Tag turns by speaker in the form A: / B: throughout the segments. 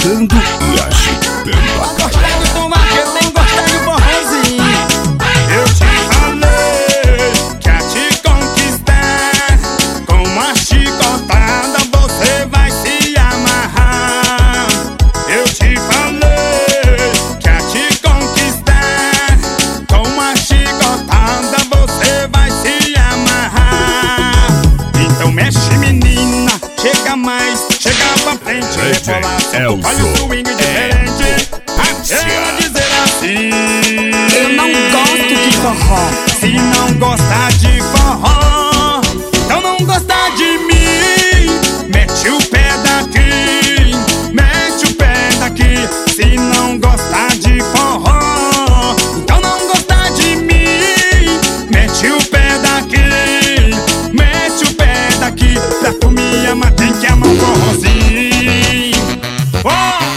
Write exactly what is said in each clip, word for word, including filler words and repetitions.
A: tocando e agitando a
B: Gostar de tomar, que eu nem gostar de forrozinho.
C: Eu te falei que a te conquistar com uma chicotada você vai se amarrar. Eu te falei que a te conquistar com uma chicotada você vai se amarrar. Então mexe, menina, chega mais, chega pra frente, rebola seu corpo, olha o swing diferente. Ela dizer assim:
B: Eu não gosto de forró.
C: se não gostar de forró, então não gostar de mim. Mete o pé daqui, mete o pé daqui. Se não gostar de forró, então não gostar de mim. Mete o pé daqui, mete o pé daqui. Pra tu me amar tem que amar o forrozinho. Oh!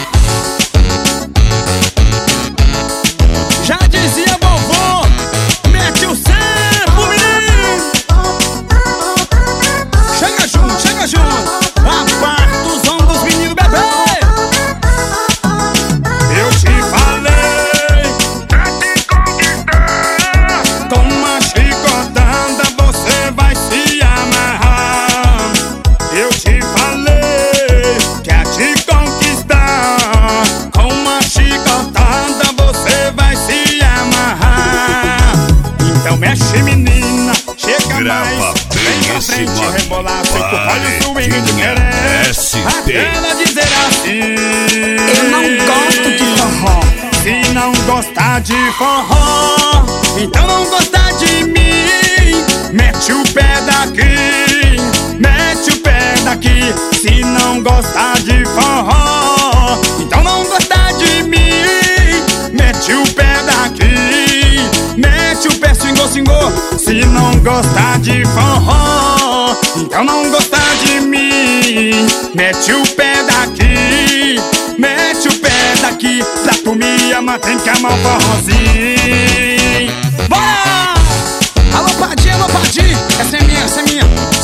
C: Já dizia vovô, mete o sampo, menino. Chega junto, chega junto. Aparta os ombros, menino bebê. Eu te falei pra te conquistar com uma chicotada você vai se amarrar. Eu te falei que a te conquistar com uma chicotada você vai se amarrar. Então mexe, menina, chega
A: Grava
C: mais,
A: bem
C: vem pra
A: esse
C: frente,
A: nome.
C: rebolar seu corpo, olha o swing
A: Paredinha
C: diferente.
A: S T.
C: Ela dizer assim:
B: Eu não gosto de forró.
C: se não gostar de forró, então não gostar de mim. Mete o pé daqui, mete o pé daqui. Se não gostar de forró, então não gostar de mim. Mete o pé daqui, mete o pé, swingou, swingou. Se não gostar de forró, então não gostar de mim. Mete o pé daqui, mete o pé daqui. Pra tu me amar tem que amar o forrozinho. Bora!
B: Alô, Padinho, alô, Padinho. Essa é minha, essa é minha.